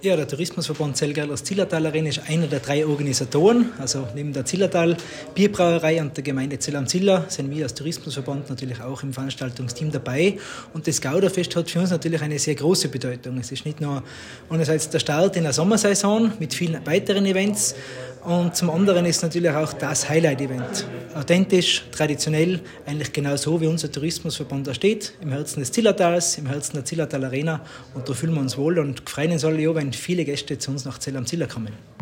Ja, der Tourismusverband Zellgerlers Zillertal Arena ist einer der 3 Organisatoren. Also neben der Zillertal Bierbrauerei und der Gemeinde Zell am Ziller sind wir als Tourismusverband natürlich auch im Veranstaltungsteam dabei. Und das Gauderfest hat für uns natürlich eine sehr große Bedeutung. Es ist nicht nur einerseits der Start in der Sommersaison mit vielen weiteren Events, und zum anderen ist natürlich auch das Highlight-Event. Authentisch, traditionell, eigentlich genau so, wie unser Tourismusverband da steht, im Herzen des Zillertals, im Herzen der Zillertal Arena. Und da fühlen wir uns wohl und freuen uns alle, wenn viele Gäste zu uns nach Zell am Ziller kommen.